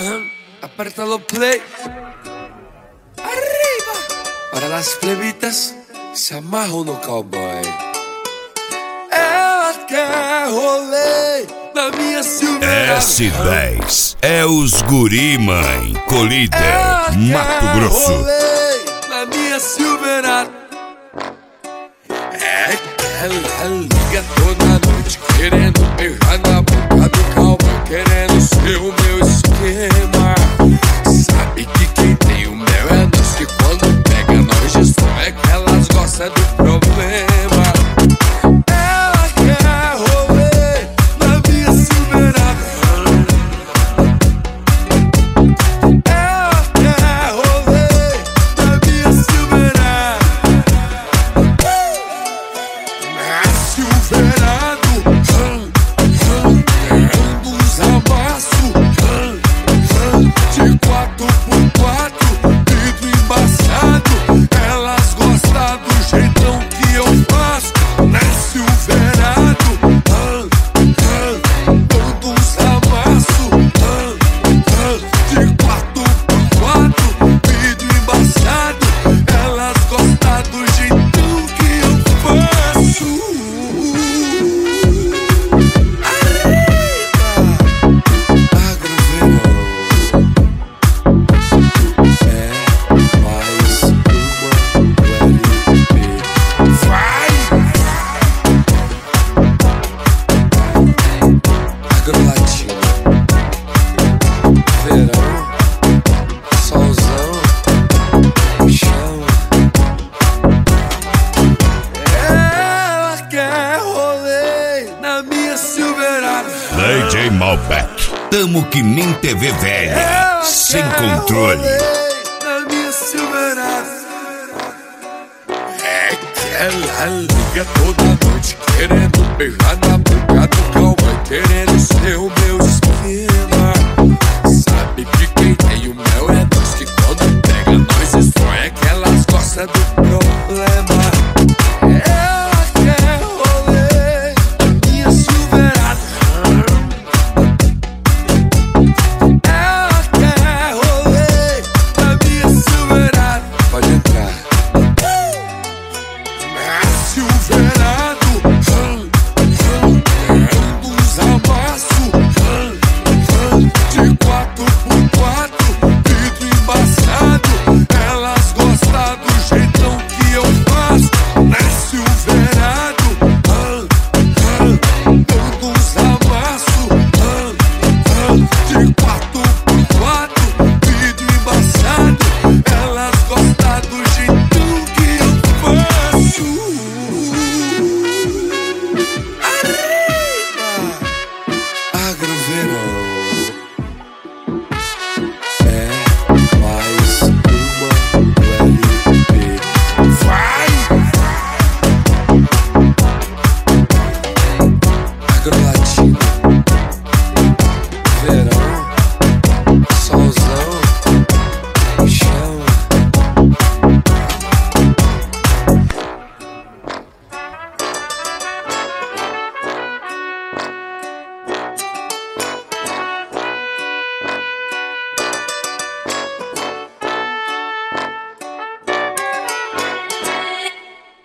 Aperta o play. Arriba. Para las plebitas que se amarram no cowboy. Ela quer rolê na minha Silverado. S10 é os guri, mãe. Colíder, Mato Grosso. Rolê na minha Silverado. É que ela liga toda noite querendo beijar na boca do cowboy, querendo ser o meu esquema. Sabe que quem tem o mel é nós, que quando pega nós destrói, é que elas gostam do problema. Ela quer rolê na minha Silverado. Ela quer rolê na minha Silverado. Na Silverado, dando uns amassos de 4x4, vidro embaçado. Elas gostam do jeitão que eu faço. Na Silverado, dando uns amassos de 4x4, vidro embaçado. Elas gostam do jeitão que eu faço. DJ Malbec, tamo que nem TV velha, sem controle. Na minha Silverado. É que ela liga toda noite querendo beijar na boca do cowboy, querendo ser o meu esquema. Sabe que quem tem o mel é nós, que quando pega nós destrói, é que elas gostam do problema. Ela quer rolê na minha Silverado. Ela quer rolê na minha Silverado. Pode entrar. Na Silverado, dando uns amassos de 4x4, vidro embaçado. Elas gostam do jeitão que eu faço. Na Silverado, dando uns amassos de 4x4, vidro embaçado. Elas gostam do jeitão que eu faço. Arriba! Agroverão é mais uma do LP. Vai! Agrolatina.